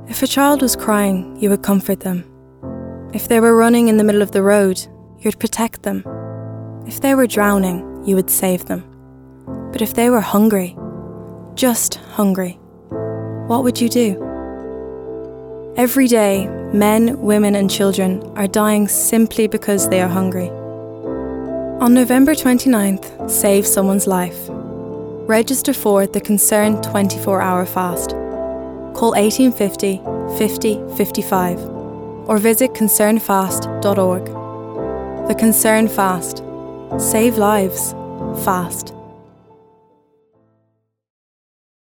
If a child was crying, you would comfort them. If they were running in the middle of the road, you'd protect them. If they were drowning, you would save them. But if they were hungry, just hungry, what would you do? Every day, men, women and children are dying simply because they are hungry. On November 29th, save someone's life. Register for the Concern 24-hour fast. Call 1850 50 55 or visit concernfast.org. The Concern Fast. Save lives. Fast.